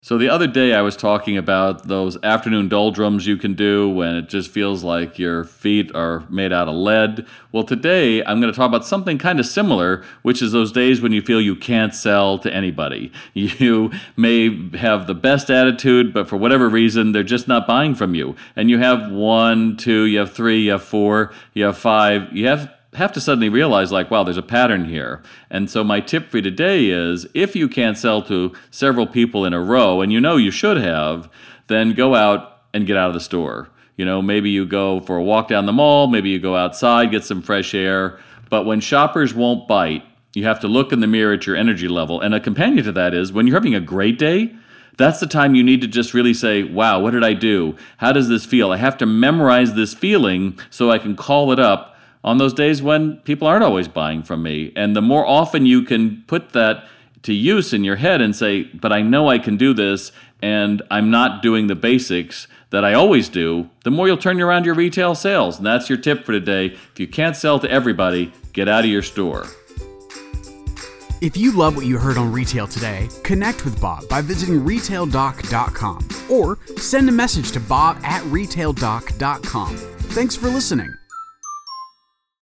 So the other day I was talking about those afternoon doldrums you can do when it just feels like your feet are made out of lead. Well, today I'm going to talk about something kind of similar, which is those days when you feel you can't sell to anybody. You may have the best attitude, but for whatever reason, they're just not buying from you. And you have one, two, you have three, you have four, you have five, you have to suddenly realize, like, wow, there's a pattern here. And so my tip for you today is, if you can't sell to several people in a row, and you know you should have, then go out and get out of the store. Maybe you go for a walk down the mall, maybe you go outside, get some fresh air. But when shoppers won't bite, you have to look in the mirror at your energy level. And a companion to that is, when you're having a great day, that's the time you need to just really say, wow, what did I do? How does this feel? I have to memorize this feeling so I can call it up on those days when people aren't always buying from me. And the more often you can put that to use in your head and say, but I know I can do this, and I'm not doing the basics that I always do, the more you'll turn around your retail sales. And that's your tip for today. If you can't sell to everybody, get out of your store. If you love what you heard on Retail Today, connect with Bob by visiting retaildoc.com or send a message to bob@retaildoc.com. Thanks for listening.